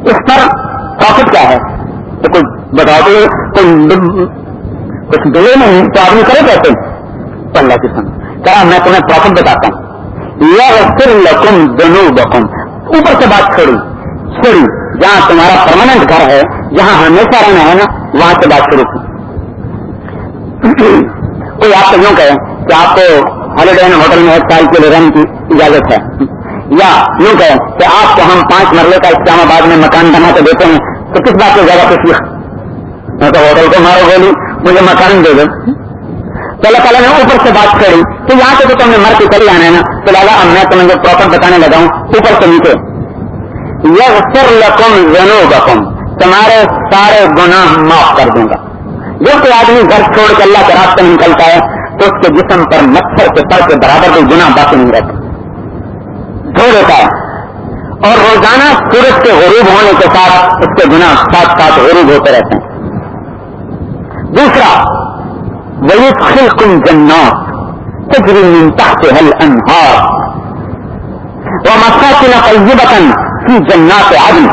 اس پر profit کیا ہے؟ تو کوئی بتا دو، کچھ دلے نہیں تو آدمی کرے کیسے؟ تو اللہ کی سن کہا میں تمہیں پروفٹ بتاتا ہوں، یغفر لکم ذنوبکم، اوپر سے بات چھوڑی جہاں تمہارا پرماننٹ گھر ہے، جہاں ہمیشہ رہنا ہے نا، وہاں سے بات شروع کی. کوئی آپ کو یوں کہے کہ آپ کو ہالیڈے ان ہوٹل میں 1 سال کے لیے رہنے کی اجازت ہے، یا یوں کہے کہ آپ کو ہم 5 مرلے کا اسلام آباد میں مکان بنا کے دیتے ہیں، تو کس بات سے زیادہ خوشی ہے؟ میں تو ہوٹل کو مارو گولی، مجھے مکان دے دو. تو اللہ تعالیٰ نے اوپر سے بات کری تو یہاں سے تو تم نے مر کے چلی آنا ہے نا، تو لہٰذا اب میں تمہیں جو پراپر بتانے لگا ہوں اوپر سے نیچے، یغفر لکم ذنوبکم، تمہارے سارے گناہ معاف کر دوں گا. جو کوئی آدمی گھر چھوڑ کے اللہ کے راستے میں نکلتا ہے تو اس کے جسم پر مچھر کے پر کے برابر کوئی گناہ باقی نہیں رہتا، دھو دیتا ہے. اور روزانہ سورج کے غروب ہونے کے ساتھ اس کے گناہ ساتھ ساتھ غروب ہوتے رہتے ہیں. دوسرا، وَيُدْخِلْكُمْ جَنَّاتٍ تَجْرِي مِن تَحْتِهَا الْأَنْهَارُ وَمَسَاكِنَ طَيِّبَةً فِي جَنَّاتِ عَدْنٍ.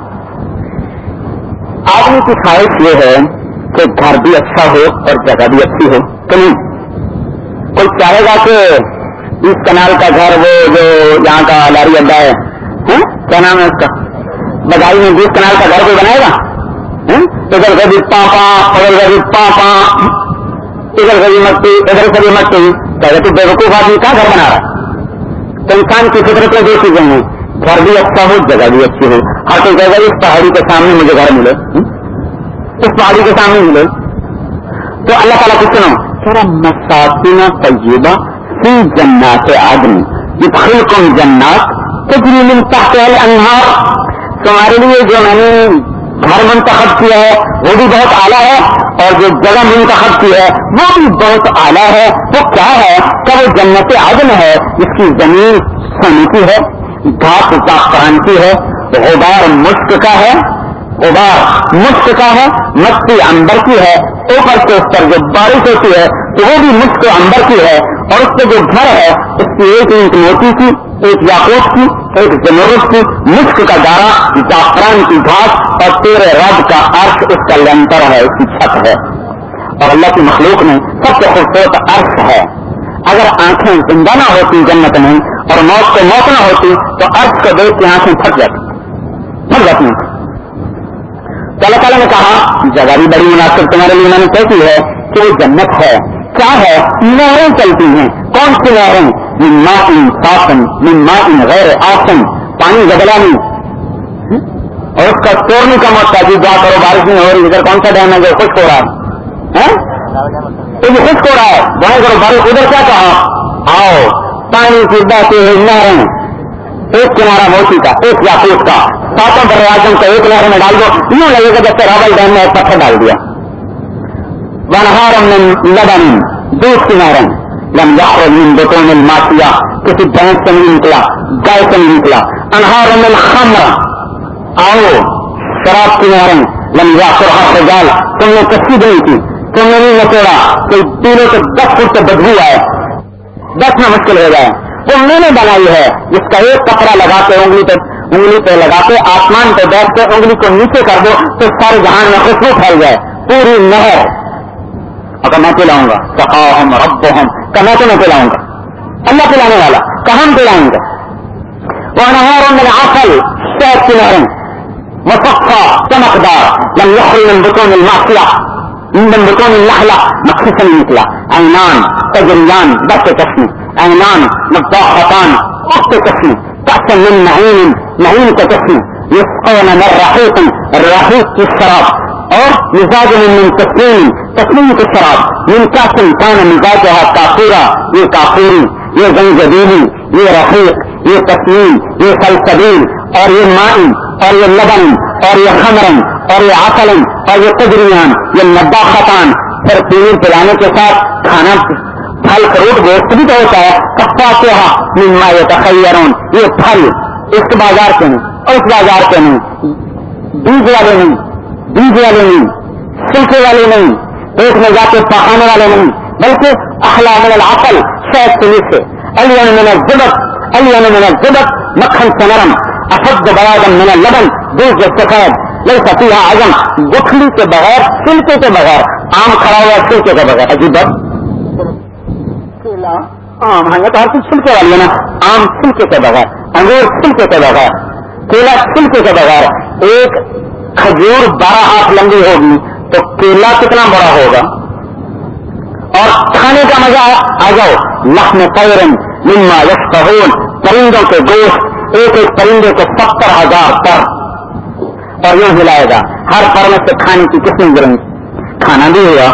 آدمی کی خواہش یہ ہے کہ گھر بھی اچھا ہو اور جگہ بھی اچھی ہو، کہ نہیں؟ کوئی چاہے گا کہ 20 کنال کا گھر، وہ جو یہاں کا لاری اڈا ہے، کیا نام ہے اس کا، بدائی میں 20 کنال کا گھر کوئی بنائے گا؟ ادھر سے بھی پاپا، ادھر سے بھی پاپا، ادھر سے بھی مٹی، ادھر سے بھی مٹی. پہلے تو بیوقوف آدمی کہاں گھر بنا رہا؟ تو انسان کی فطرت میں 2 چیزیں ہیں، گھر بھی اچھا ہو، جگہ بھی اچھی ہو. ہر کوئی کہے گا اس پہاڑی کے سامنے مجھے گھر ملے، اس پہاڑی کے سامنے ملے. تو اللہ تعالیٰ کو سنو، تیرا مساکن طیبہ فی جنات عدن یدخلکم جنات تجری من تحتها الانہار. تمہارے لیے جو میں نے گھر منتخب کیا ہے وہ بھی بہت اعلیٰ ہے، اور جو جگہ منتخب کی ہے وہ بھی بہت اعلیٰ ہے. وہ کیا ہے کہ وہ جنت عدن ہے جس کی زمین سونے کی ہے، گھاس زعفران کی ہے، غبار مشک کا ہے، غبار مشک کا ہے، مٹی عنبر کی ہے، اوپر سے اس پر جو بارش ہوتی ہے تو وہ بھی مشک عنبر کی ہے، اور اس پہ جو گھر ہے اس کی 1 اینٹ موتی کی، 1 یاقوت کی، 1 زمرد کی، مشک کا دارا، زعفران کی گھاس، اور تیرے رب کا عرش اس کا لینٹر ہے، اس کی چھت ہے. اور اللہ کی مخلوق میں سب سے خوبصورت عرش ہے. اگر آنکھیں زندہ نہ ہوتی جنت میں اور موت کو موت نہ ہوتی تو عرش کو دیکھ کے آنکھیں پھٹ جاتی. تو اللہ تعالیٰ نے کہا جگہ بھی بڑی مناسب تمہارے لیے میں نے کیسی ہے کہ وہ جنت ہے. کیا ہے؟ نہریں چلتی ہیں. کون سی نہریں؟ من ماء صافن من ماء غیر آسن، پانی گدلا نہیں اور اس کا توڑنے کا موقع جی دعا کرو بارش نہیں ہو رہی. ادھر کون سا ڈیم ہے جو خشک ہو رہا ہے؟ یہ خشک ہو رہا ہے، دعائیں کرو بارش. ادھر کیا کہا؟ آؤ پانی کی بہتی ہوئی نہریں، ایک کنارہ موتی کا، ایک یاقوت کا، 7 دریاجوں کو ایک نہر میں ڈال دو، یوں لگے گا جیسے رابل ڈیم میں ایک پتھر ڈال دیا. وانہار من لبن، دودھ کی نہریں، لم یخرج من بطون الماشیہ، کسی بھینس سے نہیں نکلا، گائے سے نہیں نکلا. انہار من خمر، آؤ شراب کی نہریں، لم یاخرھا رجال، تم نے کچی نہیں کی، تم نے نہیں نچوڑا، کوئی پیلو تو 10 فٹ سے بدبو آئے، بیٹھنا مشکل ہو جائے. وہ میں نے بنائی ہے جس کا ایک کپڑا لگا کے انگلی پہ لگا کے آسمان پہ بیٹھ کے انگلی کو نیچے کر دو تو سارے جہان میں خوشبو پھیل جائے. پوری نہر. اگر میں پلاؤں گا سقاہم ربہم، کہ میں تو میں پلاؤں گا، اللہ پلانے والا، کہ ہم پلائیں گے. وانہار من عسل، شہد کی نہریں، مصفا چمکدار، لم یخرج من بطون المعصیہ، من بطون النخلہ، مکھی سے نہیں نکلا. عینان تجریان، بہتے چشمے، عینان مضاختان، اٹھتے چشمے، کأس من معین، معین کے چشمے، یسقون من رحیق، رحیق کی شراب، اور مزاج من تسنیم، تسنیم کی شراب، من کأس کان مزاجها کافورا، یہ کافوری، یہ زنجبیلی، یہ رحیق، یہ تسنیم، یہ سلسبیل، اور یہ مائن، اور یہ لبن، اور یہ خمرن، اور یہ عسلن، اور یہ تجریان، یہ مضاختان. پھر پینے پلانے کے ساتھ کھانا پھل فروٹ گوشت بھی تو ہوتا ہے. فاکہہ مما یتخیرون، یہ پھل اس بازار کے نہیں اور اس بازار کے نہیں، بیج والے نہیں، بیج والے نہیں، سلکے والے نہیں، پیٹ میں جا کے پکانے والے نہیں، بلکہ احلی من العسل، شہد کے نیچے، الین من الزبد، الین من الزبد، مکھن سے نرم، اشد بیاضا من اللبن، दूसरे सफेद नहीं सतीहा आजम गुठली के बगैर छिलके के बगैर आम खड़ा हुआ छिलके के बगैर अजीब केला आम है तो हर चीज छिलके वाली है ना आम छिलके के बगैर अंगूर छिलके के बगैर केला छिलके के बगैर एक खजूर 12 हाथ लंबी होगी तो केला कितना बड़ा होगा और खाने का मजा आ जाओ लख्म तैरन मिम्मा यश्तहून परिंदों के गोश्त एक एक परिंदे को 70,000 पर और यूं हिलाएगा हर पर में से खाने की किस्में गिरेंगी खाना भी हुआ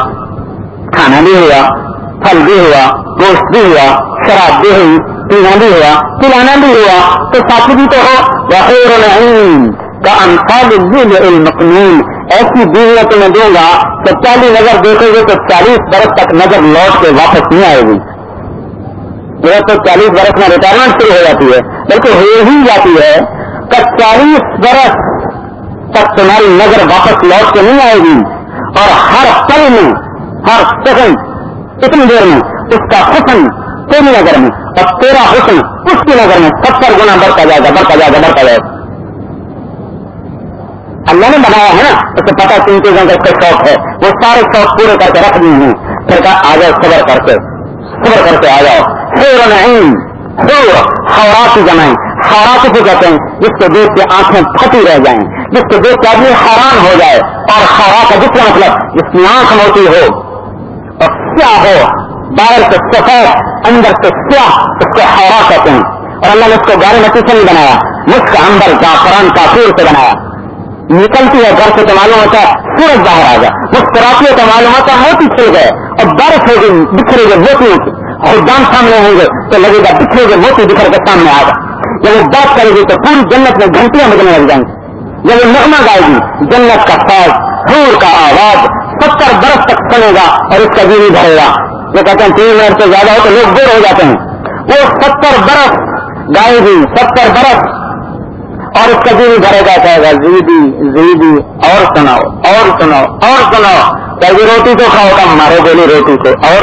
फल भी हुआ गोश्त भी हुआ शराब भी हुई पीना भी हुआ पिलाना भी हुआ तो साथी भी तो हो वहूरुल ईन का अमसालिल मकनून ऐसी बीवियां तुम्हें दूंगा तो 40 नजर देखोगे तो 40 बरस तक नजर लौट के वापस नहीं आएगी यह तो 40 बरस में रिटायरमेंट शुरू हो जाती है बल्कि हो ही जाती है कि 40 बरस तक तुम्हारी नजर वापस लौट के नहीं आएगी और हर पल में हर सेकंड इतनी देर में उसका हुस्न तेरी नजर में और तेरा हुस्न उसकी नजर में 70 गुना बढ़ता जाएगा अल्लाह ने बनाया है ना उसे पता 3 चीजों का इसका शौक है वो सारे शौक पूरे करके रख दिए हैं फिर कहा आ जाओ सबर करके आ जाओ हूरुल ईन हौराती जमाएं हौराती को कहते हैं जिसको देख के आंखें फटी रह जाएं जिसको देख के आदमी हैरान हो जाए और हौरा का दूसरा मतलब जिसकी आंख मोटी हो और स्याह हो बाहर से सफेद अंदर से स्याह उसको हौरा कहते हैं और अल्लाह ने उसको गारे मट्टी से नहीं बनाया मुस्क अंबर जाफरान काफूर से बनाया निकलती है घर से तो मालूम होता है सूरज बाहर आ गया मुस्कुराती है तो मालूम होता है मोती छिल गए और बर्फ हो गई बिखरे गए मोतियों की खुदान सामने होंगे तो लगेगा बिखरे गए मोती बिखर के सामने आ गए जब वो बात करेगी तो पूरी जन्नत में घंटियां बजने लग जाएंगी जब वो नगमा गाएगी जन्नत का साज हूर का आवाज 70 बरस तक सुनेगा और उसका जी नहीं भरेगा वो कहते हैं 3 मिनट से ज्यादा हो तो लोग बोर हो जाते हैं वो 70 बरस गाएगी 70 बरस और उसका जी नहीं भरेगा कहेगा जीदी और सुनाओ कहेगी रोटी तो खाओ कम मारो बोली रोटी को और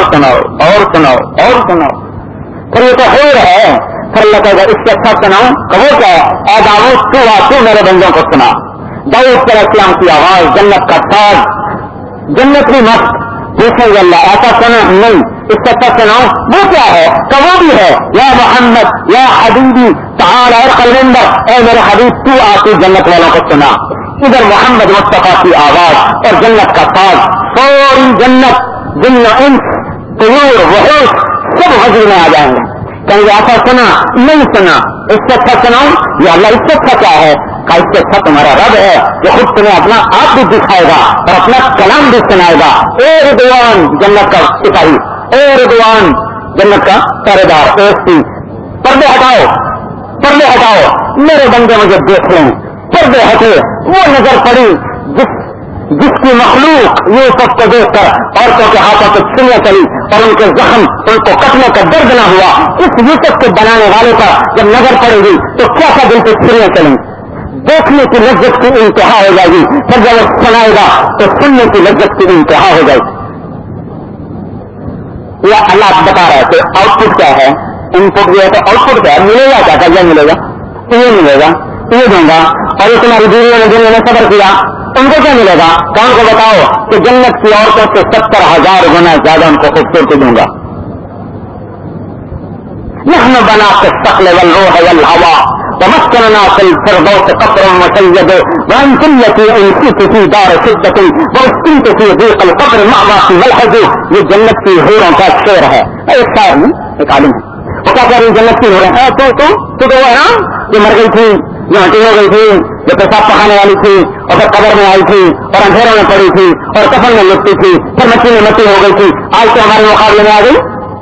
सुनाओ फिर ये तो हो रहा है फिर अल्लाह कहेगा इससे अच्छा सुनाओ कहो क्या है दाऊद तू मेरे बंदों को सुना दाऊद अलैहिस्सलाम की आवाज जन्नत का ताज जन्नत भी मस्त पूछेंगे अल्लाह ऐसा सुना नहीं इससे अच्छा सुनाओ वो क्या है कहो भी है या मोहम्मद या हबीबी ताला कलविंदर ए मेरे हबीब तू आके जन्नत वालों को सुना इधर मोहम्मद मुस्तफा की आवाज और जन्नत का ताज सारी जन्नत जिन्न इंस तयूर वहूश सब हजर में आ जाएंगे कहेंगे ऐसा सुना नहीं सुना इससे अच्छा सुनाओ या अल्लाह इससे अच्छा क्या है का इससे अच्छा तुम्हारा रब है जो खुद तुम्हें अपना आप भी दिखाएगा और अपना कलाम भी सुनाएगा ए रिदवान जन्नत का सिपाही ए रिदवान जन्नत का पहरेदार एसपी पर्दे हटाओ मेरे बंदे मुझे देख लें पर्दे हटे वो नजर पड़ी जिसकी मखलूक यूसुफ को देखकर औरतों के हाथों से छुरियां चली और उनके जख्म उनको कटने का दर्द न हुआ इस यूसुफ को बनाने वाले पर जब नजर पड़ेगी तो क्या क्या दिल पे छुरियां चलेंगी देखने की लज्जत की इंतहा हो जाएगी फिर जब वो सुनाएगा तो सुनने की लज्जत की इंतहा हो जाएगी यह अल्लाह बता रहा है कि आउटपुट क्या है इनपुट भी है तो आउटपुट क्या है मिलेगा क्या क्या मिलेगा ये दूंगा और ये तुम्हारी बीवियों ने जिन्होंने सबर किया उनको क्या मिलेगा कौन को बताओ कि जन्नत की औरतों से 70,000 गुना ज्यादा उनको खूबसूरती दूंगा नहनु बनाते शक्ल वल रूह वल हवा वमस्कनना फिल फिरदौस क़ब्रुन मुशय्यद व अंतुम यती उनसी फी दार शिद्दत व उस्किनत फी दीक़ अल क़ब्र मअवा फी मलहज ये जन्नत की हूरों का शेर है एक शायर नहीं एक आलिम है वो क्या कह रही जन्नत की हूरें तो वो है ना जो मर गई थी जो हटी हो गई थी जो पेशाब पकाने वाली थी और फिर कब्र में आई थी और अंधेरों में पड़ी थी और कफन में लिपटी थी फिर मट्टी में मट्टी हो गई थी आज तो हमारे मुकाबले में आ गई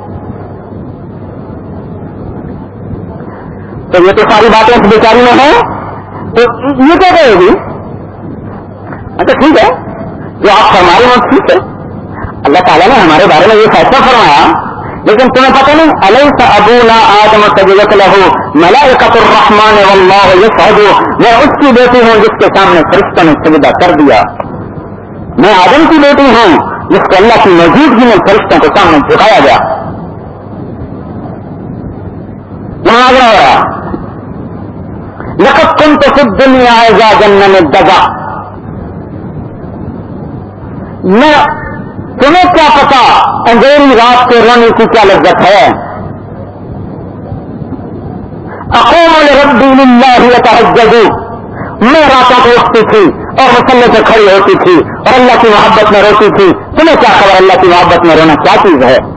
तो ये तो सारी बातें इस बेचारी में है तो ये क्या कहेगी अच्छा ठीक है जो आप फरमा रहे हो ठीक है अल्लाह ताला ने हमारे बारे में ये फैसला फरमाया लेकिन तुम्हें पता नहीं अलैसा अबूना आदम सजदत लहू मलाइकतुर रहमान वल्लाहु यशहदु मैं उसकी बेटी हूँ जिसके सामने फरिश्तों ने सजदा कर दिया मैं आदम की बेटी हूँ जिसको अल्लाह की मौजूदगी में फरिश्तों को सामने झुकाया गया मुनाज़रा हो रहा लक़द کن تو خود دنیا ایزا جنن دگا، میں تمہیں کیا پتا اندھیری رات کے رونے کی کیا لذت ہے. اقوم لربی للہ اتہجد، میں راتوں کو اٹھتی تھی اور مصلی پہ کھڑی ہوتی تھی اور اللہ کی محبت میں روتی تھی. تمہیں کیا خبر اللہ کی محبت میں رونا کیا چیز ہے؟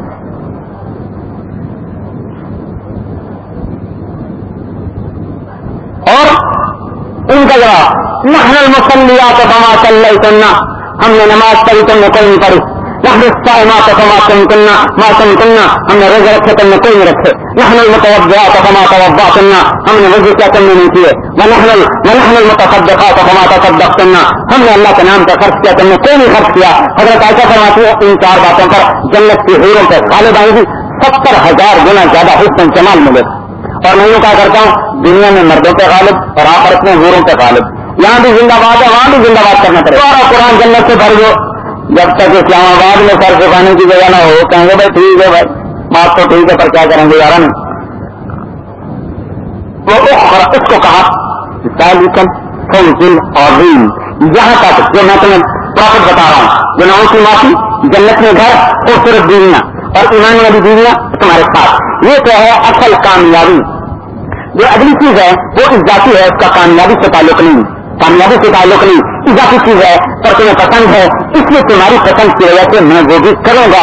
اور ان کا جواب نحن المصلیات فما صلیتن، ہم نے نماز پڑھی تم نے کوئی نہیں پڑھی. نحن الصائمات فما صمتن ما صمتن، ہم نے روزے رکھے تم نے کوئی نہیں رکھے. نحن المتوضئات فما توضأتن، ہم نے وضو کیا تم نے نہیں کیے. ونحن المتصدقات فما تصدقتن، ہم نے اللہ کے نام پر خرچ کیا تم نے کوئی نہیں خرچ کیا. حضرت عائشہ فرماتی ہے ان چار باتوں پر جنت کی حوروں پہ غالب آئیں گی 70,000 گنا زیادہ حسن جمال ملے گا. اور میں یوں کہا کرتا ہوں دنیا میں مردوں پہ غالب اور آخرت میں حوروں پہ غالب. یہاں بھی زندہ باد ہے وہاں بھی زندہ باد کرنا پڑے. سارا قرآن جنت سے بھر لو. جب تک اسلام آباد میں سر چھپانے کی جگہ نہ ہو کہیں گے بھائی ٹھیک ہے بھائی بات تو ٹھیک ہے پر کیا کریں گے یار. اس کو کہا فوز عظیم. یہاں تک جو میں تمہیں پروفٹ بتا رہا ہوں، گناہوں کی معافی، جنت میں گھر، خوبصورت بیویاں اور ایمان والی بیویاں تمہارے ساتھ، یہ تو ہے اصل کامیابی. جو اگلی چیز ہے وہ اضافی ہے، اس کا کامیابی سے تعلق نہیں، کامیابی سے تعلق نہیں، اضافی چیز ہے پر تمہیں پسند ہے اس لیے تمہاری پسند کی وجہ سے میں وہ بھی کروں گا.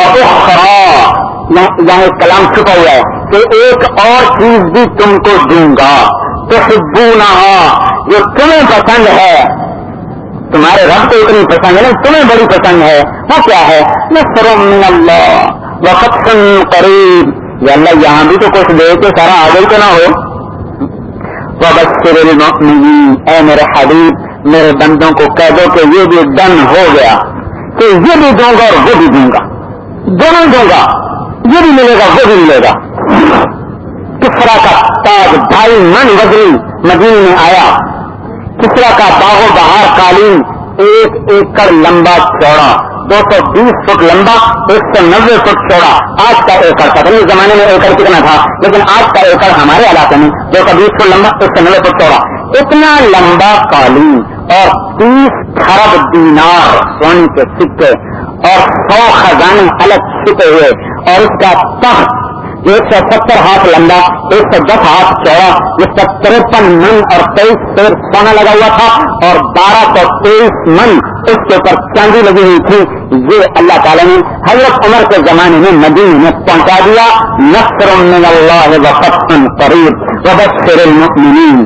یہاں ایک کلام چھپا ہوا ہے کہ ایک اور چیز بھی تم کو دوں گا تحبونہا، جو تمہیں پسند ہے. تمہارے رب کو اتنی پسند ہے نا، تمہیں بڑی پسند ہے. وہ کیا ہے؟ نصر من اللہ وفتح قریب. یا اللہ یہاں بھی تو کچھ دے تو سارا آگے تو نہ ہو. وبشر المؤمنین، اے میرے حبیب میرے بندوں کو کہہ دو کہ یہ بھی ڈن ہو گیا کہ یہ بھی دوں گا اور وہ بھی دوں گا، دونوں دوں گا، یہ بھی ملے گا وہ بھی ملے گا. کسرا کا تاج 2.5 من وزنی مدینے میں آیا. کسرا کا باغ و بہار قالین 1 ایکڑ لمبا چوڑا، 220 فٹ لمبا، 190 فٹ چوڑا. آج کا ایکڑ تھا، اس زمانے میں ایکڑ کتنا تھا، لیکن آج کا ایکڑ ہمارے علاقے میں 220 فٹ لمبا، 190 فٹ چوڑا. اتنا لمبا قالین اور 30 خرب دینار سونے کے سکے اور 100 خزانے الگ چھپے ہوئے، اور اس کا تخت 170 ہاتھ لمبا، 110 ہاتھ چوڑا، جس پر 53 من اور 23 سیر سونا لگا ہوا تھا اور 1223 من اس کے اوپر چاندی لگی ہوئی تھی. یہ اللہ تعالیٰ نے حضرت عمر کے زمانے میں مدینے میں پہنچا دیا. نصر من اللہ وفتح قریب وبشر المؤمنین.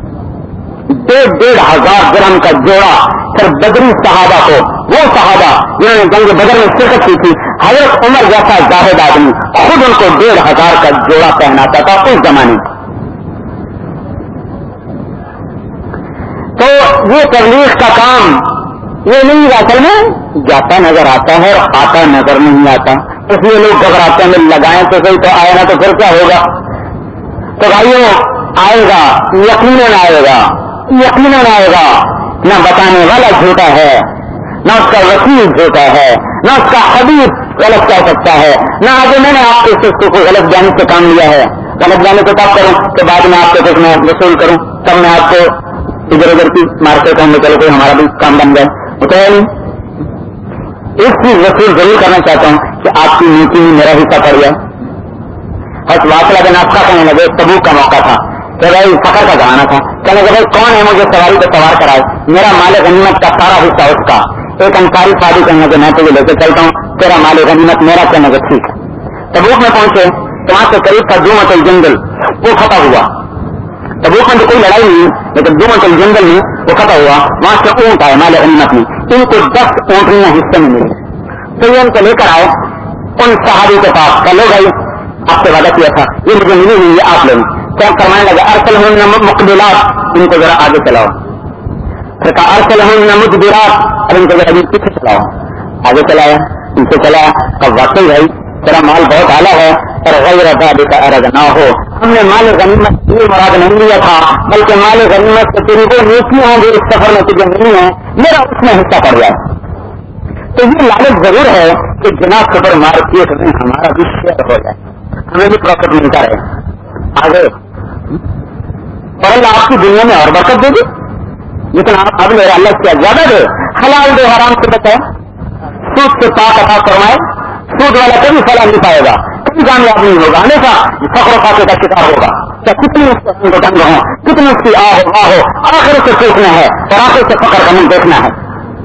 1,500 درہم کا جوڑا. پھر بدری صحابہ کو، وہ صحابہ جنہوں نے جنگ بدر میں شرکت کی تھی، حضرت عمر جیسا زاہد آدمی خود ان کو 1,500 کا جوڑا پہناتا تھا اس زمانے. تو یہ تبلیغ کا کام یہ نہیں، اصل میں جاتا نظر آتا ہے اور آتا نظر نہیں آتا. اس لیے لوگ گھبراتے ہیں لگائیں تو صحیح تو آئے نا تو پھر کیا ہوگا. تو بھائیوں آئے گا، یقیناً آئے گا، یقیناً آئے گا. نہ بتانے والا جھوٹا ہے، نہ اس کا وکیل جھوٹا ہے، نہ اس کا حبیب غلط کہہ سکتا ہے. نہ آگے میں نے آپ کے کو غلط جانے سے کام لیا ہے. غلط جانے کو تب کروں کہ بعد میں آپ کو کچھ میں وصول کروں، تب میں آپ کو ادھر ادھر کی مارکیٹ میں چلو کوئی ہمارا بھی کام بن جائے. ہوتا ہے نہیں. ایک چیز وصول ضرور کرنا چاہتا ہوں کہ آپ کی نیکی میں میرا حصہ پڑ جائے. حضرت واصلہ بن عقبہ کہنے لگے، تبوک کا موقع تھا کہ بھائی فخر کا زمانہ تھا، کہنے لگے بھائی کون ہے مجھے سواری پہ سوار کرائے، میرا مال غنیمت کا سارا حصہ اس کا. ایک انصاری صحابی کہنے لگے میں تجھے لے کے چلتا ہوں، تیرا مال غنیمت میرا. کہنے لگے ٹھیک ہے. تبوک میں پہنچے تو وہاں سے قریب تھا دومت الجندل، وہ فتح ہوا. تبوک میں تو کوئی لڑائی نہیں، لیکن دومت الجندل میں وہ فتح ہوا. وہاں سے اونٹ آئے مال غنیمت میں، ان کو 10 اونٹنیاں حصے میں ملی. تو یہ ان کو لے کر آئے ان صحابی کے پاس. کہ لو بھائی آپ سے وعدہ کیا تھا، یہ مجھے ملی نہیں، یہ آپ لیں. کیا فرمانے لگا ارسلہن مقبلات، ان کو ذرا آگے چلاؤ. پھر کہا ارسلہن مدبرات، اب ان کو ذرا پیچھے چلاؤ. آگے چلایا، پیچھے چلایا. اب واقعی بھائی تیرا مال بہت اعلیٰ ہے اور غیر ذالک اردنا ہو، ہم نے مال غنیمت یہ مراد نہیں لیا تھا، بلکہ مال غنیمت سے تیری وہ نیکیاں ہیں جو اس سفر میں تجھے ملی ہیں، میرا اس میں حصہ پڑ جائے. تو یہ لالچ ضرور ہے کہ جناب سپر مارکیٹ میں ہمارا بھی شیئر ہو جائے، ہمیں بھی پروفٹ ملتا رہے. آگے اور اللہ آپ کی دنیا میں اور برکت دے گی، لیکن آپ اب میرا اللہ کیا زیادہ دے، حلال دے، حرام سے بچائے، سود سے پاک عطا فرمائے. سود والا کبھی فلاح نہیں پائے گا، کبھی کامیاب نہیں ہوگا، ہمیشہ فخر و فاقے کا شکار ہوگا. کتنی اس کو ڈنگ ہو، کتنی اس کی آہ ہو، آخر سے سوچنا ہے اور آخر سے فخر کا منہ دیکھنا ہے.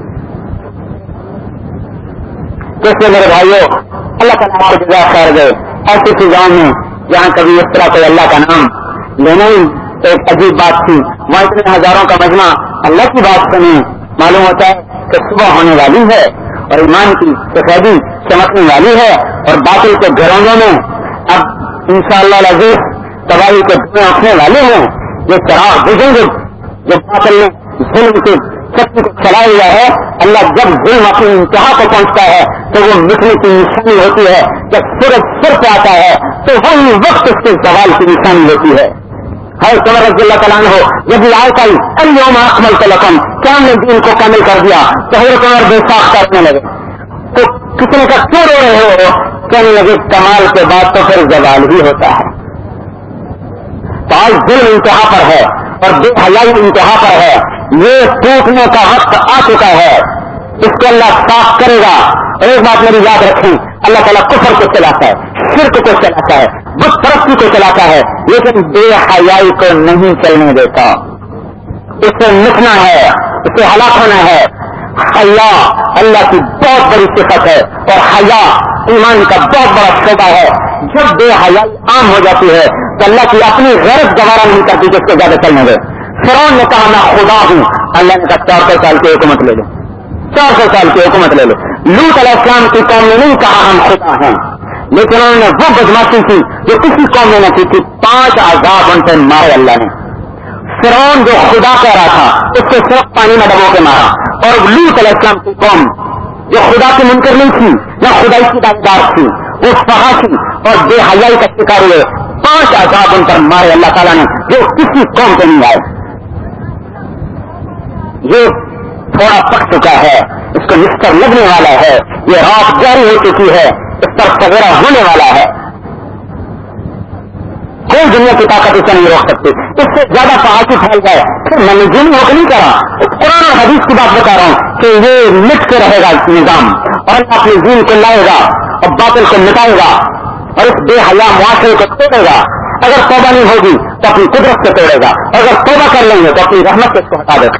جیسے میرے بھائیوں، اللہ تعالیٰ کو جزا خیر دے. ایسی فضاؤں میں جہاں کبھی اس طرح کوئی اللہ کا نام لینا ہی ایک عجیب بات تھی، وہاں اتنے ہزاروں کا مجمع اللہ کی بات سنی، معلوم ہوتا ہے کہ صبح ہونے والی ہے اور ایمان کی سفیدی چمکنے والی ہے اور باطل کے گھروں میں اب انشاءاللہ العزیز تباہی کے دھوئیں اٹھنے والے ہیں. یہ چراغ بجھیں گے جو باطل نے ظلم کی شکتی کو چلا ہوا ہے. اللہ جب ظلم اپنی انتہا کو پہنچتا ہے تو وہ مٹنے کی نشانی ہوتی ہے. جب سورج سر پہ آتا ہے تو وہی وقت اس کے زوال کی نشانی ہوتی ہے. حضرت عمر رضی اللہ تعالیٰ عنہ جب یہ آیت آئی الیوم اکملت لکم، کیا ہم نے دین کو کامل کر دیا، تو حضرت عمر بے ساخ کرنے لگے. تو کتنے کا کیوں رو رہے ہو؟ کہنے لگے کمال کے بعد تو پھر زوال ہی ہوتا ہے. تو آج ظلم انتہا پر ہے اور بے حیائی انتہا پر ہے. یہ ٹوٹنے کا وقت آ چکا ہے، اس کو اللہ صاف کرے گا. اور ایک بات میری یاد رکھیں، اللہ تعالیٰ کفر کو چلاتا ہے، شرک کو چلاتا ہے، بت پرستی کو چلاتا ہے، لیکن بے حیائی کو نہیں چلنے دیتا. اسے مٹنا ہے، اسے ہلاک ہونا ہے. حیا اللہ کی بہت بڑی صفت ہے اور حیا ایمان کا بہت بڑا شعبہ ہے. جب بے حیائی عام ہو جاتی ہے تو اللہ کی اپنی غیرت گوارا نہیں کرتی کہ اس کو زیادہ چلنے دے. فرعون نے کہا میں خدا ہوں، اللہ نے کہا 400 سال کی حکومت لے لو، 400 سال کی حکومت لے لو. لوط علیہ السلام کی قوم نے نہیں کہا ہم خدا ہیں، لیکن انہوں نے وہ بدماشی کی جو کسی قوم نے نہ کی تھی. 5 عذاب ان پہ مارے اللہ نے. فرعون جو خدا کہہ رہا تھا اس کو صرف پانی میں ڈبو کے مارا، اور لوط علیہ السلام کی قوم جو خدا کی منکر نہیں تھی، نہ خدائی کی دعویدار تھی، وہ فحاشی اور بے حیائی کا شکار ہوئے. 5 عذاب ان پر مارے اللہ تعالیٰ نے جو کسی قوم کو نہیں آئے. یہ تھوڑا پک چکا ہے، اس کو نستر لگنے والا ہے، یہ رات جاری ہو چکی ہے، اس پر سویرا ہونے والا ہے. کوئی دنیا کی طاقت اسے نہیں روک سکتی. اس سے زیادہ فحاشی پھیل جائے پھر میں نے جن ہو کے نہیں کرا، قرآن اور حدیث کی بات بتا رہا ہوں کہ یہ مٹ کے رہے گا نظام، اور اللہ اپنے دین کو لائے گا اور باطل کو مٹائے گا اور اس بے حیا معاشرے کو توڑے گا. اگر توبہ نہیں ہوگی تو اپنی قدرت سے توڑے گا، اگر توبہ کر لیں گے تو اپنی رحمت سے اس کو ہٹا دے گا.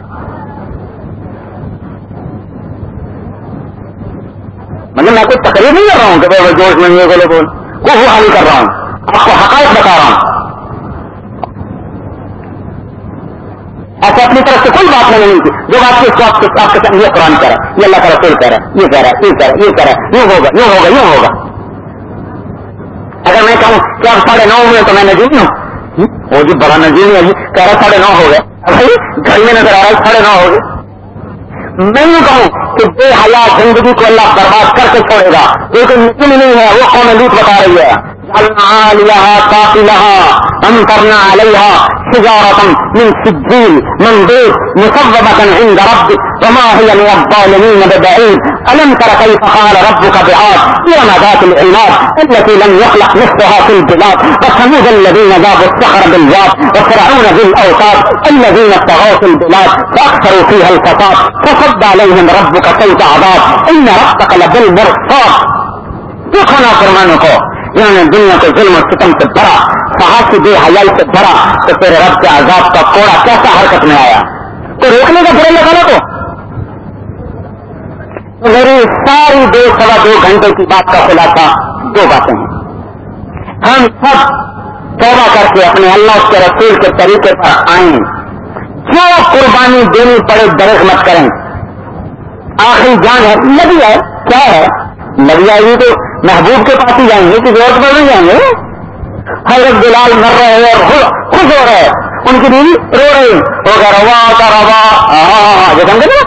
مطلب میں کوئی تقریر نہیں کر رہا ہوں کہ بھائی جوش میں نہیں بولے بول کو وہ حالی کر رہا ہوں، آپ کو حقائق بتا رہا ہوں. ایسے اپنی طرف سے کوئی بات نہیں کی جو بات کی اس کو آپ کے ساتھ یہ قرآن کہہ رہا ہے، یہ اللہ کا رسول کہہ رہا ہے، یہ کہہ رہا ہے، یہ کہہ رہا ہے، یہ کہہ رہا ہے، یہ ہوگا، یہ ہوگا، یہ ہوگا. اگر میں کہوں کہ اب 9:30 ہوئے تو میں نجومی ہوں، وہ جو بڑا نجومی ہے جی کہہ رہا 9:30 ہو گئے، بھائی گھر میں نظر آ رہا ہے 9:30 ہو گئے. میں یہ کہوں کہ بے حیا زندگی کو اللہ برباد کر کے چھوڑے گا، لیکن ممکن نہیں ہے. وہ قوم لوط بتا رہی ہے أمطرنا عليها حجارة من سجيل منضود مسومة عند ربك وما هي من الظالمين ببعيد. ألم تر كيف فعل ربك بعاد إرم ذات العماد التي لم يخلق مثلها في البلاد وثمود الذين جابوا الصخر بالواد وفرعون ذي الأوتاد الذين طغوا في البلاد فأكثروا فيها الفساد فصب عليهم ربك سوط عذاب إن ربك لبالمرصاد. دیکھو نا فرمانوں کو، انہوں نے دنیا کو ظلم و ستم سے بھرا، فحاشی بے حیائی سے بھرا، تو تیرے رب کے عذاب کا کوڑا کیسا حرکت میں آیا؟ تو روکنے کا پھر اللہ تعالیٰ کو. میری ساری 2-2.25 گھنٹے کی بات کا خلاصہ 2 باتیں ہیں. ہم سب توبہ کر کے اپنے اللہ کے رسول کے طریقے پر آئیں، جو قربانی دینی پڑے درخ مت کریں. آخری جان ہے، نبی ہے، کیا ہے نبی آئی تو محبوب کے پاس ہی جائیں گے، کسی اور پر نہیں جائیں گے. حضرت بلال مر رہے اور خوش ہو رہے، ان کی بیوی رو رہی، وہ کہہ روا کا روا جو سمجھے نا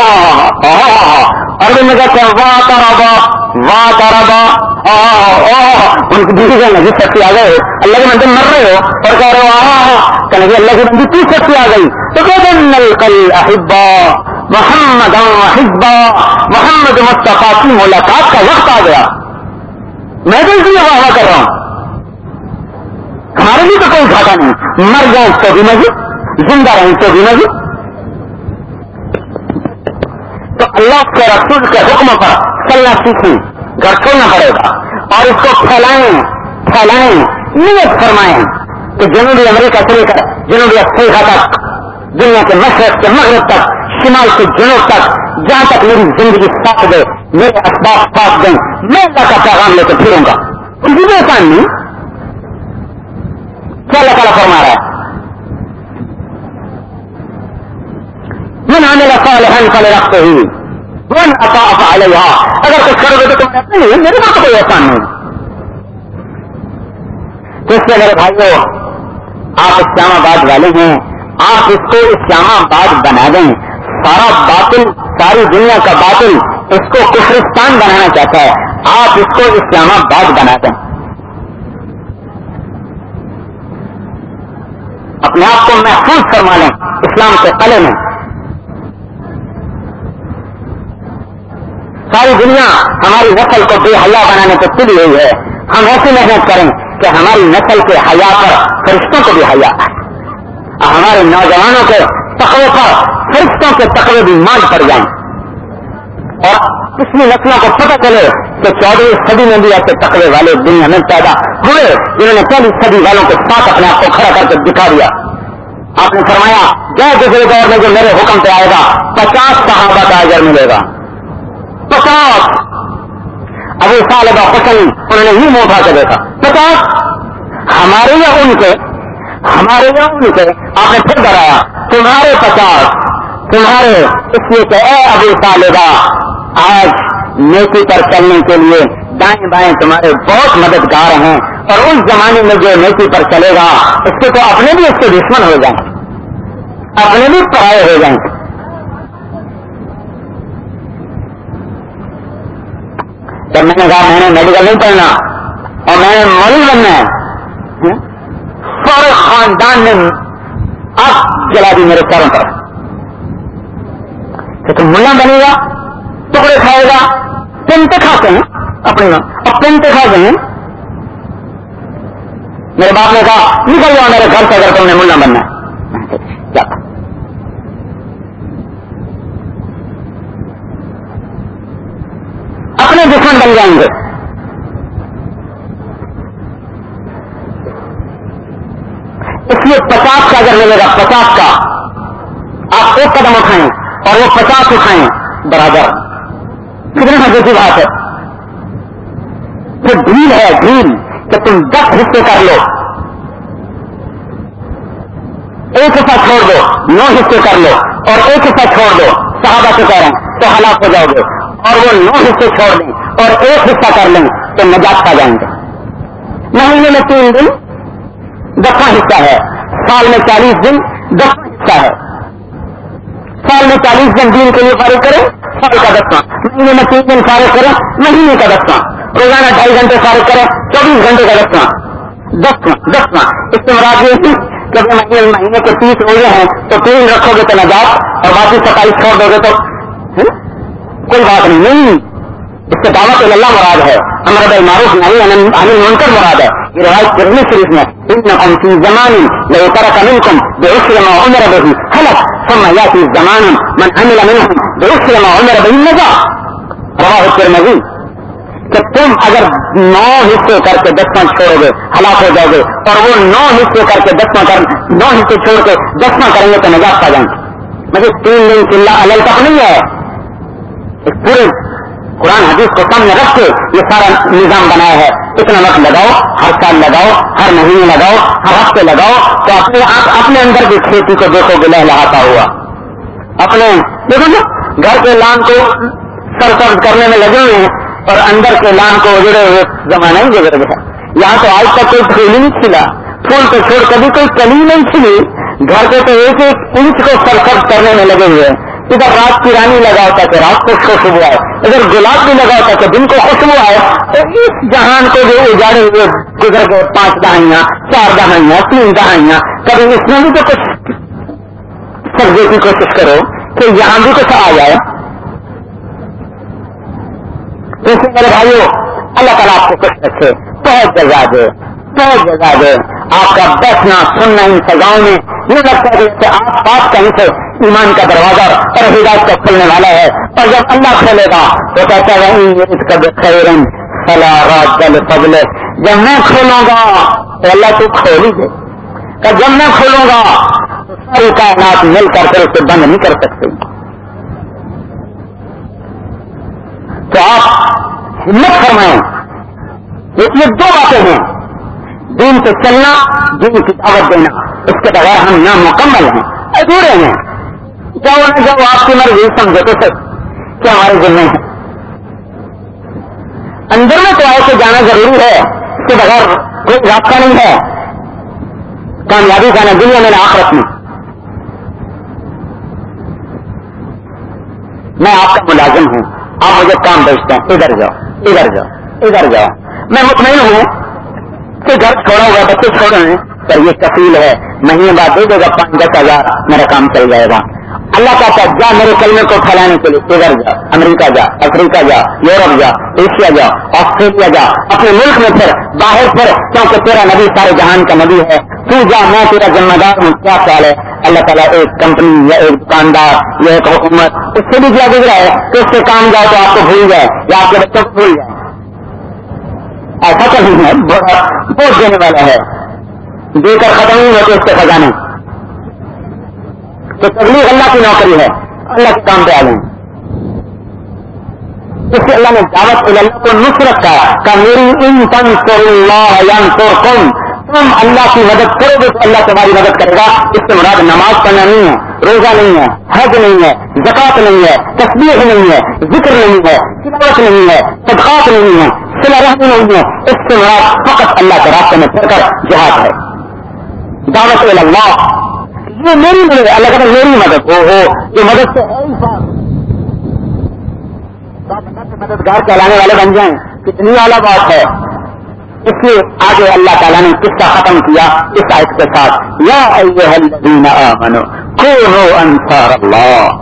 عربی میں کہتے ہیں وا کا روا وا کا روا. ان کی بیوی کہنے لگی سچی آ گئے، اللہ کے بندے مر رہے ہو اور کہہ رہے ہو کہنے لگی اللہ کی بندی تو سچی آ گئی. تو کہتے ہیں نلقل احبا محمد حزبا، محمد مصطفیٰ کی ملاقات کا وقت آ گیا. میں تو اس لیے واہ کر رہا ہوں. ہمارے لیے تو کوئی گھاٹا نہیں، مر جائیں تو بھی مزے، زندہ رہیں تو بھی مزے. تو اللہ کے رسول کے حکم پر چلنا سیکھیں، گھر چھوڑنا پڑے گا اور اس کو پھیلائیں، نیت فرمائیں کہ جنوبی امریکہ سے لے کر جنوبی افریقہ تک، دنیا کے مشرق سے مغرب تک، شمال سے جنوب تک، جہاں تک میری زندگی ساتھ دے، میرے اسباب ساتھ دیں، میں اللہ کا پیغام لے کر پھروں گا. کسی بھی آسان نہیں. کیا اللہ تعالیٰ فرما رہا ہے؟ من عمل صالحا فلنفسه ومن اساء فعليها. اگر کچھ کرو گے تو تم اپنے لیے، میرے پاس کوئی آسان نہیں. تو اس لیے میرے بھائیو، آپ اسلام آباد والے ہیں، آپ اس کو اسلام آباد بنا دیں. سارا باطل، ساری دنیا کا باطل اس کو کفرستان بنانا چاہتا ہے، آپ اس کو اسلام آباد بنا دیں. اپنے آپ کو محفوظ فرما لیں اسلام کے قلعے میں. ساری دنیا ہماری نسل کو بے حیا بنانے کو تلی ہوئی ہے. ہم ایسی محنت کریں کہ ہماری نسل کے حیا پر فرشتوں کو بھی حیا آئے، اور ہمارے نوجوانوں کے تقوی پر فرشتوں کے تقوی بھی مانڈ پڑ جائیں، اور پچھلی نسلوں کو پتہ چلے کہ 14ویں صدی میں بھی ایسے تقوی والے دنیا میں پیدا ہوئے جنہوں نے پہلی صدی والوں کے ساتھ اپنے آپ کو کھڑا کر کے دکھا دیا. آپ نے فرمایا جائے دوسرے دور میں جو میرے حکم پہ آئے گا 50 صحابہ کا اجر ملے گا. 50. ابو طالب حسن انہوں نے ہی منہ اٹھا کے دیکھا. 50 ہمارے یا ان کے؟ ہمارے یا ان کے؟ آپ نے پھر ڈرایا تمہارے 50 تمہارے. اس لیے کہ اے ابو طالبہ، آج نیکی پر چلنے کے لیے دائیں بائیں تمہارے بہت مددگار ہیں، اور اس زمانے میں جو نیکی پر چلے گا اس کے تو اپنے بھی اس کے دشمن ہو جائیں، اپنے بھی پرائے ہو جائیں. جب میں نے کہا میں نے میڈیکل نہیں پڑھنا اور میں نے مولوی بننا ہے، سارے خاندان نے آگ جلا دی میرے سروں پر کہ تم ملا بنے گا، ٹکڑے کھائے گا. پنتے کھاتے ہیں اپنے اور پنتے کھاتے ہیں. میرے باپ نے کہا نکل جاؤ میرے گھر سے اگر تم نے ملا بننا ہے. اپنے دشمن بن جائیں گے. اس لیے 50 کا اگر ملے گا، 50 کا. آپ ایک قدم اٹھائیں اور وہ 50 اٹھائیں برابر. کتنی مزے بات ہے. پھر ڈھیل ہے، ڈھیل کہ تم 10 حصے کر لو، ایک حصہ چھوڑ دو، 9 حصے کر لو، اور ایک حصہ چھوڑ دو. صحابہ سے کہہ رہے ہیں تو ہلاک ہو جاؤ گے. اور وہ 9 حصے چھوڑ دیں اور ایک حصہ کر لیں تو نجات پا جائیں گے. مہینے میں 3 دن 10واں حصہ ہے، سال میں 40 دن 10واں حصہ ہے. سال میں 40 دن دین کے لیے فارغ کریں، سال کا 10واں. مہینے میں 3 دن فارغ کریں، مہینے کا 10واں. روزانہ 2.5 گھنٹے فارغ کریں، 24 گھنٹے کا 10واں. 10واں. اس سے مراد یہ تھی کہ مہینے کے 30 روزے ہیں تو 3 رکھو گے تو نجات، اور باقی 27 چھوڑ دو گے تو کوئی بات نہیں. اس سے دعوت اللہ مراد ہے، امر بالمعروف نہی عن المنکر مراد ہے. یہ روایت ترمذی شریف میں انکم فی زمان لو ترک منکم بعشر ما عمر به هلك ثم یاتی زمان من عمل منهم بعشر ما عمر به نجا. رواه ترمذی. کہ تم اگر 9 حصے کر کے 10واں چھوڑو گے ہلاک ہو جاؤ گے، اور وہ 9 حصے کر کے 9 حصے چھوڑ کے 10واں کریں گے تو نجات پا جائیں گے. مجھے 3 دن چلا علل تک نہیں ہے. ایک پورے قرآن حدیث کو سامنے رکھ کے یہ سارا نظام بنایا ہے. اتنا وقت لگاؤ، ہر سال لگاؤ، ہر مہینے لگاؤ، ہر ہفتے لگاؤ، تو اپنے اندر بھی کھیتی کو دیکھو گے لہلہاتا ہوا. اپنے دیکھو نا گھر کے لان کو سر کرنے میں لگے ہوئے ہیں اور اندر کے لان کو اجڑے ہوئے زمانہ ہی گزر گیا. یہاں تو آج تک کوئی پھول نہیں کھلا، پھول تو چھوڑ کبھی کوئی کلی نہیں کھلی. گھر کو تو ایک انچ کو سرسبز کرنے میں لگے ہوئے ہیں. ادھر رات کی رانی لگا ہوتا کہ رات کو خوشبو آئے، ادھر گلاب بھی لگا ہوتا کہ دن کو خوشبو آئے. تو اس جہان کو جو اجاڑے ہوئے گزر گئے 5 دہائیاں 4 دہائیاں 3 دہائیاں، کبھی اس میں بھی تو کچھ سبزے کی کوشش کرو کہ یہاں بھی کچھ آ جائے. جیسے میرے بھائیوں اللہ تعالیٰ آپ کو خوش رکھے، بہت جزا دے، بہت جزا دے. آپ کا بیٹھنا سننا ان سزاؤں میں یہ لگتا ہے کہ آس پاس کہیں سے ایمان کا دروازہ اور ہدایت کا کھلنے والا ہے، اور جب اللہ کھولے گا تو کہتا ہے فلا راد لفضلہ، جب میں کھولوں گا تو اللہ تو کھول ہی دے گا، جب میں کھولوں گا تو ساری کائنات مل کر کے اسے بند نہیں کر سکتے۔ تو آپ ہمت فرمائیں، یہ دو باتیں ہیں، دین سے چلنا، دین کی دعوت دینا، اس کے بغیر ہم نامکمل ہیں، ادھورے ہیں۔ جاؤ نہ جاؤ آپ کی مرضی، سمجھو تو سر کیا ہمارے ذمہ ہے؟ اندر میں تو ایسے جانا ضروری ہے، اس کے بغیر کوئی رابطہ نہیں ہے کامیابی کا، نہ دنیا میں نہ آخرت میں۔ میں آپ کا ملازم ہوں، آپ مجھے کام بھیجتے ہیں، ادھر جاؤ ادھر جاؤ ادھر جاؤ، میں مطمئن ہوں کہ گھر چھوڑا ہوا بچے چھوڑے ہیں، پر یہ کفیل ہے مہینے بعد دے دے گا 5-10 ہزار، میرا کام چل جائے گا۔ اللہ کہتا ہے جا میرے کلمے کو پھیلانے کے لیے ادھر جا، امریکہ جا، افریقہ جا، یورپ جا، ایشیا جا، آسٹریلیا جا، اپنے ملک میں پھر باہر پھر، کیونکہ تیرا نبی سارے جہان کا نبی ہے، تو جا، میں تیرا ذمہ دار ہوں۔ کیا خیال ہے اللہ تعالیٰ ایک کمپنی یا ایک دکاندار یا ایک حکومت اس سے بھی کیا گزرا ہے کہ اس سے کام جائے تو آپ کو بھول جائے یا آپ کے بچوں کو بھول جائے؟ ایسا تو نہیں ہے، بوجھ دینے والا ہے، دے کر ختم نہیں ہوتے اس کے خزانے۔ تو تبلیغ اللہ کی نوکری ہے، اللہ کے کام پہ آ جائیں۔ اس لیے اللہ نے دعوت اللہ کو نصرت کا میری ان تنصروا اللہ ینصرکم، تم اللہ کی مدد کرو گے تو اللہ تمہاری مدد کرے گا۔ اس سے مراد نماز پڑھنا نہیں ہے، روزہ نہیں ہے، حج نہیں ہے، زکات نہیں ہے، تسبیح نہیں ہے، ذکر نہیں ہے، تلاوت نہیں ہے، صدقات نہیں ہے، صلہ رحمی نہیں ہے، اس سے مراد فقط اللہ کے راستے میں پھر کر جہاد ہے۔ دعوت اللہ یہ میری مدد، اللہ کہتا ہے میری مدد، جو مدد سے ہے انسان مددگار کہلانے والے بن جائیں، کتنی اعلیٰ بات ہے۔ اس لیے آگے اللہ تعالیٰ نے قصہ ختم کیا اس آیت کے ساتھ، یا ایھا الذین آمنوا کونوا انصار اللہ،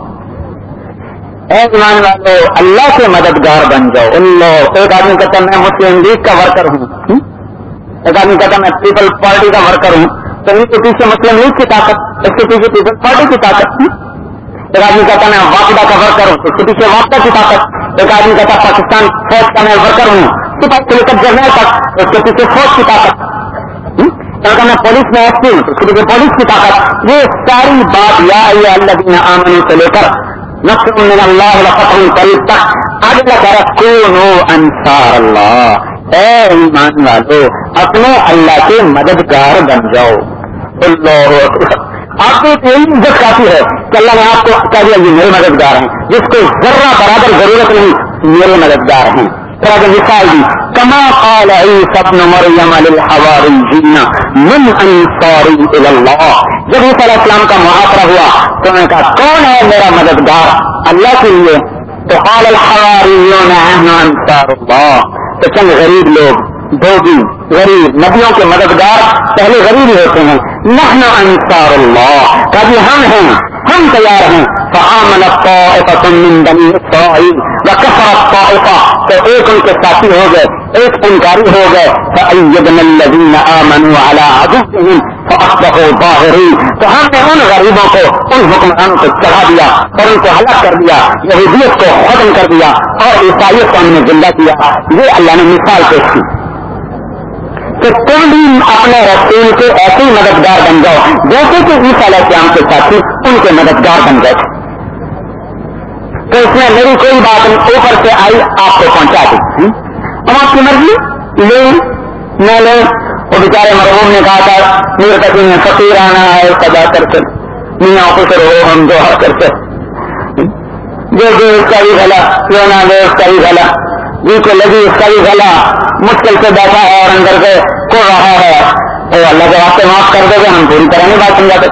اے ایمان والو اللہ کے مددگار بن جاؤ۔ اللہ، ایک آدمی کہتا ہے میں مسلم لیگ کا ورکر ہوں، ایک آدمی کہتا ہے میں پیپل پارٹی کا ورکر ہوں، تو ان کے پیچھے مسلم لیگ کی طاقت، اس کے پیچھے پیپل پارٹی کی طاقت۔ ایک آدمی کہتا میں واقعہ کا ورکر ہوں، اس کے پیچھے واقعہ کی طاقت۔ ایک آدمی کہتا پاکستان فوج کا میں ورکر ہوں، سپاہی سے لے کر جنرل تک، اس کے پیچھے فوج کی طاقت۔ ایک میں پولیس میں ایس پی ہوں، اس کے پیچھے پولیس کی طاقت۔ یہ ساری بات یا ایھا الذین آمنوا سے لے کر نصر من اللہ وفتح قریب تک آگے کہہ رہا کونوا انصار اللہ، اے ایمان والو اپنے اللہ کے مددگار بن جاؤ۔ اللہ اکبر، آپ کو یہی عزت کافی ہے کہ اللہ نے آپ کو کہہ دیا یہ میرے مددگار ہیں، جس کو ذرہ برابر ضرورت نہیں میرے مددگار ہیں۔ طرح کی مثال دی، کما قال عیسی ابن مریم للحواریین من انصاری الی اللہ، جب عیسی علیہ السلام کا محاصرہ ہوا تو انہوں نے کہا کون ہے میرا مددگار اللہ کے لیے؟ تو قال الحواریون نحن انصار اللہ، تو چند غریب لوگ، دھوبی غریب، نبیوں کے مددگار پہلے غریب ہی ہوتے ہیں، نحن انصار اللہ، کبھی ہم ہیں، ہم تیار ہیں۔ فآمنت طائفۃ من بنی اسرائیل وکفرت طائفہ، تو ایک ان کے ساتھی ہو گئے، ایک انکاری ہو گئے۔ فأیدنا الذین آمنوا علی عدوهم فاصبحوا ظاہرین، تو ہم نے ان غریبوں کو، ان حکمرانوں کو چڑھا دیا اور ان کو ہلاک کر دیا، یہودیت کو ختم کر دیا اور عیسائیت کو ہم نے زندہ کیا۔ یہ اللہ نے مثال پیش کی کہ تم بھی اپنے رسول کے ایسے ہی مددگار بن جاؤ جیسے کہ عیسیٰ علیہ السلام کے ساتھی ان کے مددگار بن گئے۔ تو اس میں میری کوئی بات اوپر سے آئی آپ کو پہنچا دی، اب آپ کی مرضی لے نہ لے۔ وہ بیچارے مرحوم نے کہا تھا میرے کسی میں فقیر آنا ہے سجا کر کے میاں خوش رہو ہم دعا کر کے، جو دے اس کا بھی بھلا، جو نہ دے اس کا بھی بھلا، جی کو لگی اس کا بھی بھلا، مشکل سے بیٹھا ہے اور اندر سے کو رہا ہے، تو اللہ کے واسطے معاف کر دے گا، ہم پوری طرح نہیں بات سمجھاتے۔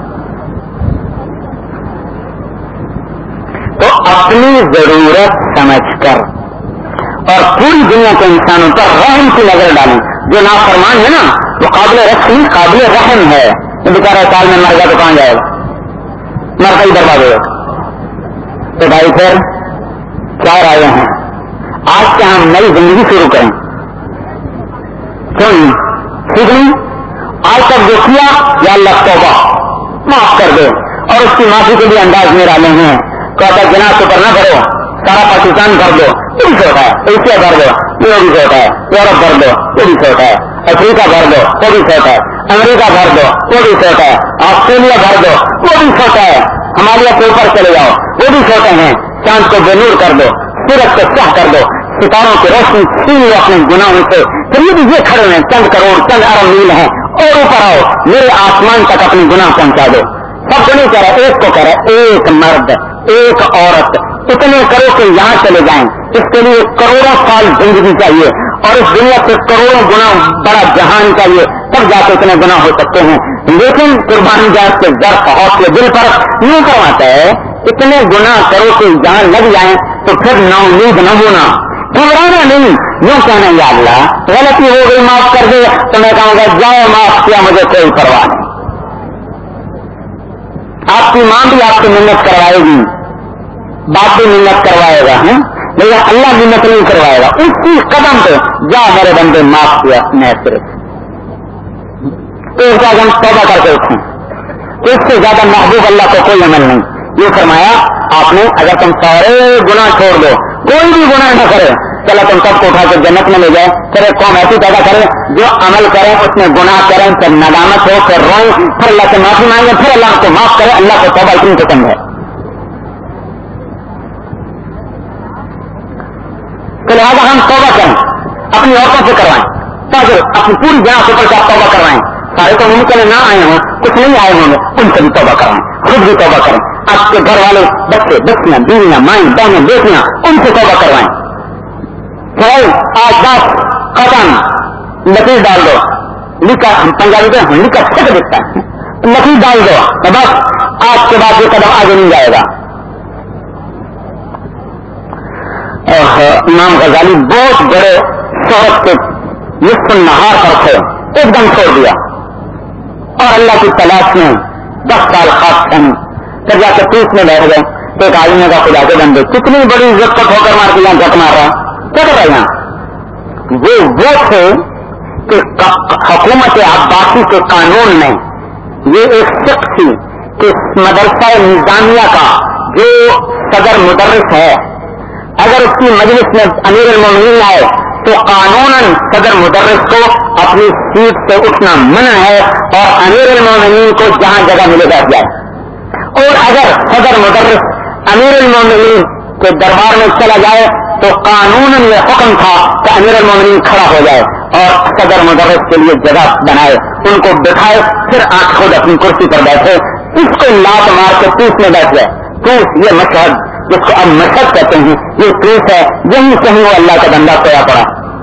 تو اپنی ضرورت سمجھ کر اور پوری دنیا کے انسانوں پر رحم کی نظر ڈالیں۔ جو نافرمان ہے نا وہ قابل رحم قابل رحم ہے، یہ بیچارہ سال میں مر گیا تو کہاں جائے گا، مر کر ہی برباد ہو گا۔ تو بھائی پھر کیا رائے ہیں؟ آج سے ہم نئی زندگی شروع کریں، کیوں نہیں سیکھ لیں آج تک جو کیا یا اللہ توبہ معاف کر دے، اور اس کی معافی کے لیے انداز میرا نہیں ہے. کہتا جناح تو پر نہ کرو، سارا پاکستان بھر دو، وہ بھی چھوٹا ہے. ایشیا بھر دو، وہ بھی چھوٹا ہے. یورپ بھر دو، وہ بھی چھوٹا ہے. افریقہ بھر دو، وہ بھی چھوٹا ہے. امریکہ بھر دو، وہ بھی چھوٹا ہے. آسٹریلیا بھر دو، وہ بھی چھوٹا ہے. ہمالیہ کے اوپر چلے جاؤ، وہ بھی چھوٹے ہیں. چاند کو بے نور کر دو، سورج کو سیاہ کر دو، ستاروں کی روشنی چھین لو اپنے گناہوں سے. پھر یہ کھڑے ہیں چند کروڑ چند ارب میل ہیں، اور اوپر آؤ میرے آسمان تک اپنے گناہ پہنچا دو. سب کو نہیں کہہ رہا، ایک کو کہہ رہا، ایک مرد ایک عورت اتنے کرو کہ یہاں چلے جائیں. اس کے لیے کروڑوں سال زندگی چاہیے، اور اس دنیا سے کروڑوں گنا بڑا جہان چاہیے، تب جا کے اتنے گنا ہو سکتے ہیں. لیکن قربانی جات کے ضرف حوصلے دل پر یوں کرواتا ہے، اتنے گنا کرو کہ جہاں لگ جائیں تو پھر نا امید نہ ہونا، گھبرانا نہیں. یوں کہنا یا اللہ غلطی ہو گئی معاف کر دے، تو میں کہوں گا جاؤ معاف کیا، مجھے کوئی پرواہ نہیں. آپ کی ماں بھی آپ سے منت کروائے گی، باپ بھی منت کروائے گا، لیکن اللہ منت نہیں کروائے گا. اسی قدم پہ جا میرے بندے معاف کیا میں صرف ایک ہم توبہ کر کے اٹھیں. اس سے زیادہ محبوب اللہ کو کوئی عمل نہیں. یہ فرمایا آپ نے اگر تم سارے گناہ چھوڑ دو، کوئی بھی گناہ نہ کرے، چلو تم سب کو اٹھا کے جنت میں لے جائے. پھر ایک قوم ایسی پیدا کرے جو عمل کریں اس میں گناہ کریں، پھر ندامت ہو، پھر روئیں، پھر اللہ سے معافی مانگے، پھر اللہ کو معاف کرے. اللہ کو توبہ اتنی پسند ہے. تو لہٰذا ہم توبہ کریں، اپنی عورتوں سے کروائیں، تاکہ اپنی پوری جان سے اوپر توبہ کروائیں. سارے تو ممکن نہ آئے ہوں، کچھ نہیں آئے ہوں گے، ان سے بھی توبہ کروائیں، خود بھی توبہ کریں. آپ کے گھر والے بچے بچیاں بیویاں مائیں بہنیں بیٹیاں ان سے توبہ کروائیں. آج 10 قدم لکیر ڈال دو، لکھا پنجابی کے لکھا چھٹ دکھتا ہے، لکیر ڈال دو تو بس آج کے بعد یہ قدم آگے نہیں جائے گا. امام غزالی بہت بڑے شہرت کے نصف النہار پر تھے، ایک دم چھوڑ دیا اور اللہ کی تلاش میں 10 سال خواب چھانی. پھر جا کے 30 میں بیٹھ گئے. ایک آدمی کا خدا کے بندے کتنی بڑی عزت کو ٹھوکر مار کے یہاں جھک مار رہا کیا کر رہا ہے یہاں؟ وہ تھے کہ حکومت عباسی کے قانون میں یہ ایک شک تھی کہ مدرسہ نظامیہ کا جو صدر مدرس ہے، اگر اس کی مجلس میں امیر المومنین آئے تو قانوناً صدر مدرس کو اپنی سیٹ سے اٹھنا منع ہے، اور امیر المومنین کو جہاں جگہ ملے بیٹھ جائے. اور اگر صدر مدرس امیر المومنین کے دربار میں چلا جائے تو قانوناً یہ حکم تھا کہ امیر المومنین کھڑا ہو جائے اور صدر مدرس کے لیے جگہ بنائے، ان کو بٹھائے، پھر آنکھ خود اپنی کرسی پر بیٹھے. اس کو لات مار کے پیس میں بیٹھ جائے. پیس یہ مشہد جس کو اب مشہد کہتے ہیں، یہ پیس ہے، یہی کہیں وہ اللہ کا بندہ سویا پڑا.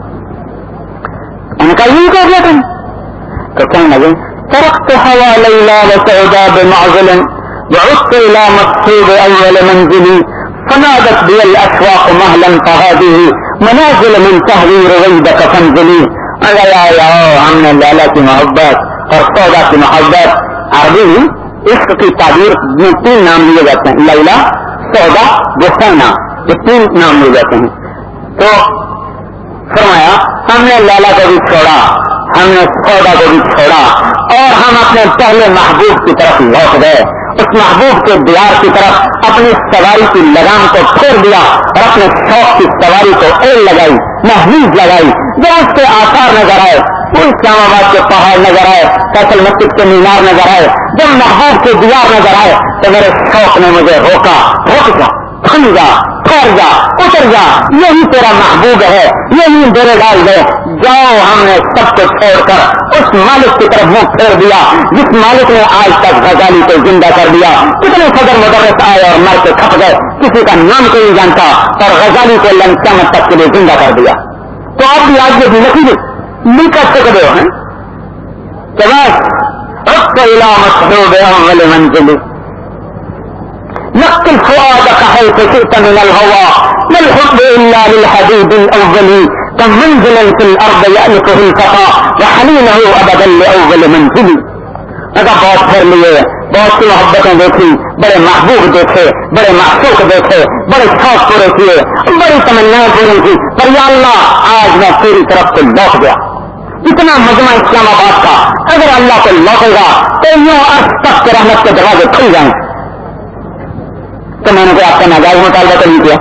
ان کا یہی کہہ دیا تم تو کہنے لگے ترکت ہوا لیلا وسعودا بمعزل وعدت الى مقصود اول منزلی فنادت بي الاشواق مهلا فهذه منازل من تحرير غيبك فانزلي. ہم نے لیلا کی محبت اور سودا کی محبت، عربی عشق کی تعبیر میں 3 نام لیے جاتے ہیں، لیلا، سودا، بسینا، یہ 3 نام لیے جاتے ہیں. تو فرمایا ہم نے لیلا کو بھی چھوڑا، ہم نے سودا کو بھی چھوڑا، اور ہم اپنے پہلے محبوب کی طرف لوٹ گئے. اس محبوب کے دیار کی طرف اپنی سواری کی لگام کو پھیر دیا اور اپنے شوق کی سواری کو ایل لگائی، محمیز لگائی. جب اس کے آثار نظر آئے، وہ اسلام آباد کے پہاڑ نظر آئے، فیصل مسجد کے مینار نظر آئے، جب محبوب کے دیار نظر آئے تو میرے شوق نے مجھے روکا. رک جا، تھم جا، ٹھہر جا، اتر جا، یہی تیرا محبوب ہے، یہی ڈیرے ڈال دے. جاؤ. ہم نے سب کو چھوڑ کر اس مالک کی طرف منہ پھیر دیا جس مالک نے آج تک غزالی کو زندہ کر دیا. کتنے صدر مدرس آئے اور مر کے کھپ گئے، کسی کا نام کوئی نہیں جانتا، اور غزالی کو قیامت تک کے لیے زندہ کر دیا. تو آپ بھی آج یہ لکیر مل کر سکتے ہو کہ بس رخت الى مصحوب اول منزل نقل فؤادك حيث شئت من الهوى للحب الا للحبيب الاول كمنزل في الارض يألفه الفتى وحنينه ابدا لاول منزل. اگر بہت پھر لیے، بہت سی محبتیں دیکھی، بڑے محبوب دیکھے، بڑے معشوق دیکھے، بڑے شوق پورے کیے، بڑی تمنائیں پوری کی، پر یا اللہ آج میں تیری طرف سے لوٹ گیا. اتنا مجمع اسلام آباد کا اگر اللہ کو لوٹے گا تو یوں عرض تک کے رحمت کے دروازے کھل جائیں. تو میں نے کوئی آپ کا ناجائز مطالبہ تو نہیں کیا.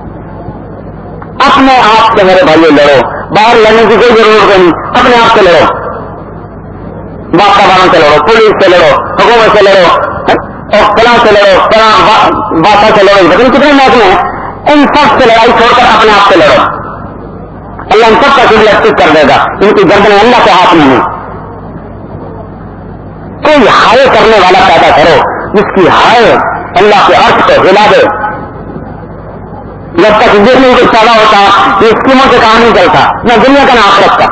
اپنے آپ سے میرے بھائیوں لڑو, باہر لڑنے کی کوئی ضرورت نہیں, اپنے آپ سے لڑو, باپ والوں سے لڑو, پولیس سے لڑو, حکومت سے لڑو, اور فلاں سے لڑو, فلاں بادشاہ سے لڑو, لیکن کتنے محکمے ہیں, ان سب سے لڑائی چھوڑ کر اپنے آپ سے لڑو. اللہ ان سب کا قبلہ ٹھیک کر دے گا. ان کی گردنیں اللہ کے ہاتھ میں ہیں. کوئی ہائے کرنے والا پیدا کرو جس کی ہائے اللہ کے عرش کو ہلا دے. جب تک دل میں کچھ پیدا ہوتا یہ اسکیموں سے کام نہیں چلتا, نہ دنیا کا نہ آخرت کا.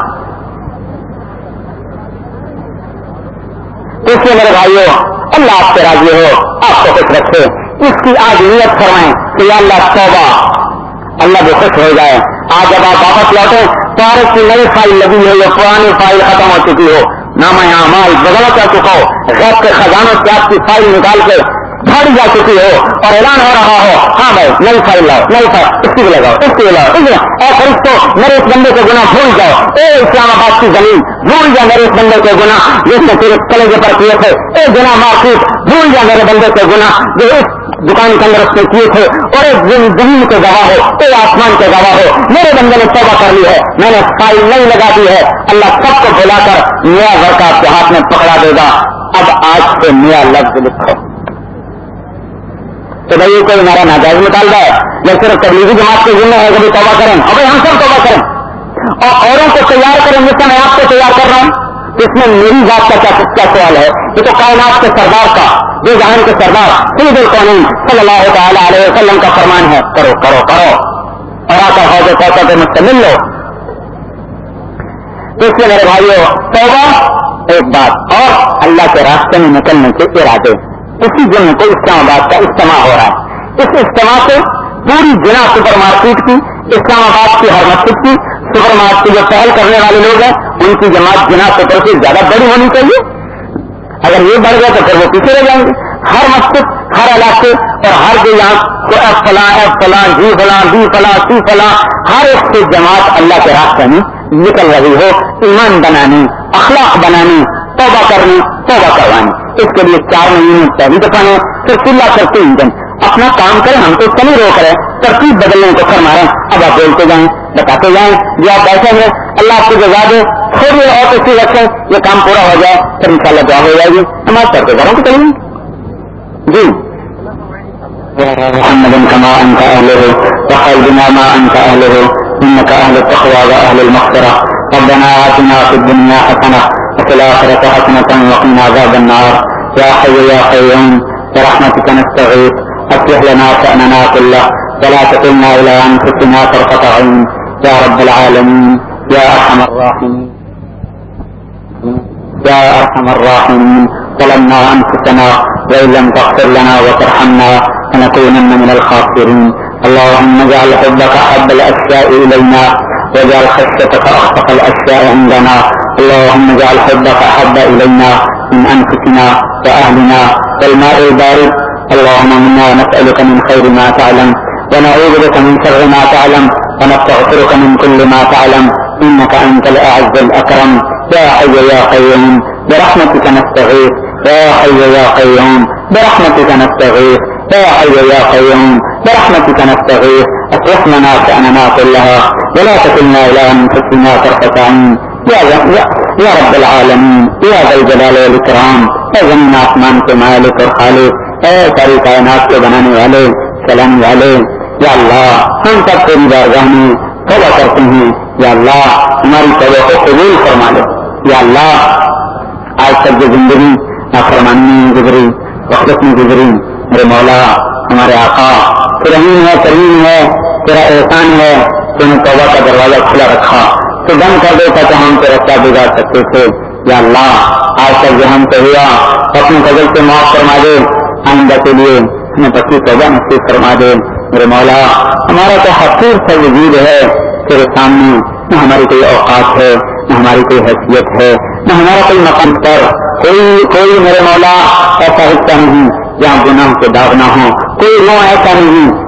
اس لیے میرے بھائیوں اللہ آپ سے راضی ہو, آپ کو خوش رکھے. اس کی آج نیت فرمائیں کہ یا اللہ توبہ, اللہ بھی خوش ہو جائے. آج جب آپ واپس لوٹیں طارق کی نئی فائل لگی ہو یا پرانی فائل ختم ہو چکی ہو, نامہ اعمال بدلا کر چکا ہو, غیب کے خزانوں سے آپ کی فائل نکال کے پھاڑی جا چکی ہو اور اعلان ہو رہا ہو ہاں بھائی نئی فائل لاؤ, نئی فائل اس کی لگاؤ, اس کی لاؤ, اس کی اور فرشتوں میرے اس بندے کے گناہ بھول جاؤ. اے اسلام آباد کی زمین بھول جا میرے اس بندے کے گناہ جس نے تیرے کلیجے پر کیے تھے. اے گناہ معصوم بھول جا میرے بندے کے گناہ جو اس دکان کے اندر اس نے کیے تھے, اور ایک زمین کے گواہ ہو, اے آسمان کے گواہ ہو, میرے بندے نے توبہ کر لی ہے, میں نے فائل نہیں لگا دی ہے. اللہ سب کو بلا کر نیا ورقہ آپ کے ہاتھ میں پکڑا دے گا. اب آج سے نیا لفظ لکھو. تو بھائی یہ کوئی ہمارا ناجائز مطالبہ ہے یا صرف تبلیغی جماعت کے ذمہ ہے کہ بھی توبہ کریں؟ اور بھائی ہم سب توبہ کریں اور اوروں کو تیار کریں جس سے میں آپ کو تیار کر رہا ہوں. اس میں میری ذات کا کیا سوال ہے؟ یہ تو کائنات کے سردار کا, بے جہان کے سردار سید القونین صلی اللہ تعالی علیہ وسلم کا فرمان ہے, کرو کرو کرو اور آ کر حوض کوثر پہ مجھ سے مل لو. اس لیے میرے بھائیوں توبہ ایک بات, اور اللہ کے راستے میں نکلنے کے ارادے. اسی دن کو اسلام آباد کا اجتماع ہو رہا ہے. اس اجتماع سے پوری جنا سپر مارکیٹ کی, اسلام آباد کی ہر مسجد کی سپر مارکیٹ جو پہل کرنے والے لوگ ہیں ان کی جماعت جنا سپر سے زیادہ بڑی ہونی چاہیے. اگر یہ بڑھ گیا تو پھر وہ پیچھے رہ جائیں گے. ہر مسجد, ہر علاقے اور ہر جو یہاں ایف فلاں جی فلاں بی فلاں سی فلاں ہر ایک سے جماعت اللہ کے راستے میں نکل رہی ہو, ایمان بنانی, اخلاق بنانی, توبہ کرنی, توبہ کروانی. اس کے لیے 4 مہینے پہلی دفعہ ہے, پھر کلا پھر 3 دن اپنا کام کریں. ہم تو اس کو نہیں روک رہے, ترتیب بدلنے کو کر مارے. اب آپ بولتے جائیں, بتاتے جائیں, جو آپ بیٹھے ہیں اللہ آپ کو جزا دے. تھوڑی اور کسی رکھیں, یہ کام پورا ہو جائے پھر انشاءاللہ دعا ہو جائے گی. نماز پڑھتے گھروں کو چلیں جی. محمد كما انت اهله وخير بنا ما انت اهله انك اهل التقوى واهل المغفرة. ربنا آتنا في الدنيا حسنة وفي الآخرة حسنة وقنا عذاب النار. يا حي يا قيوم برحمتك نستغيث اصلح لنا شأننا كله ولا تكلنا الى انفسنا طرفة عين يا رب العالمين يا ارحم الراحمين يا ارحم الراحمين. ظلمنا انفسنا وان لم تغفر لنا وترحمنا لنكونن من الخاسرين. اللهم اجعل حبك احب الاشياء الينا واجعل خشيتك اخفق الاشياء عندنا. اللهم اجعل حبك احب الينا من انفسنا واهلنا والماء البارد. اللهم انا نسالك من خير ما تعلم ونعوذ بك من شر ما تعلم ونستغفرك من كل ما تعلم انك انت الاعز الاكرم. يا حي يا قيوم برحمتك نستغيث يا حي يا قيوم برحمتك نستغيث يا حي يا قيوم برحمتك نستغيث. اصلح لنا شأننا كلها ولا تكلنا الى انفسنا طرفة عين یا رب العالمین یا ذا الجلال والاکرام. اے زمین آسمان کے مالک اور خالق, اے ساری کائنات کے بنانے والے چلانے والے, یا اللہ ہم سب تیری بارگاہ میں توبہ کرتے ہیں. یا اللہ ہماری توبہ کو قبول فرما لے. یا اللہ آج تک جو زندگی نافرمانی میں گزری, غفلت میں گزری, میرے مولا ہمارے آقا تو رحیم ہے, کریم ہے, تیرا احسان ہے, تو نے توبہ کا دروازہ کھلا رکھا تو بند کر دیتا کہ ہم تیرا کیا بگاڑ سکتے تھے. یا اللہ آج تک جو ہم سے ہوا اپنے فضل سے معاف فرما دے, آئندہ کے لیے ہمیں پکی توبہ نصیب فرما دے. میرے مولا ہمارا تو حقیر سا وجود ہے تیرے سامنے, نہ ہماری کوئی اوقات ہے, نہ ہماری کوئی حیثیت ہے, نہ ہمارا کوئی مقام پر کوئی میرے مولا ایسا حصہ نہیں جہاں گناہ کے داغ نہ ہو, کوئی روح ایسا نہیں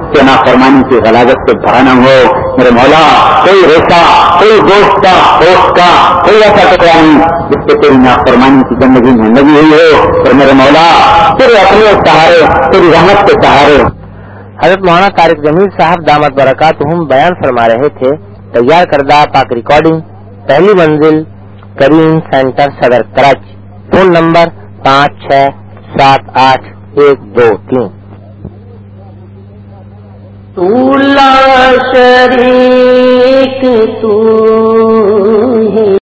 کہ نافرمانی کی غلاظت سے بھرا نہ ہو. میرے مولا کوئی ریشہ، کوئی گوشت کا، گوشت کا کوئی ایسا ٹکڑا نہیں جس پہ تیری نافرمانی کی زندگی میں لگی ہوئی ہو. اور میرے مولا تیرے اپنے سہارے، تیری رحمت کے سہارے. حضرت مولانا طارق جمیل صاحب دامت برکاتہم بیان فرما رہے تھے. تیار کردہ پاک ریکارڈنگ، پہلی منزل، کریم سینٹر، صدر کراچی. فون نمبر 567812 تو لا شریک تو ہی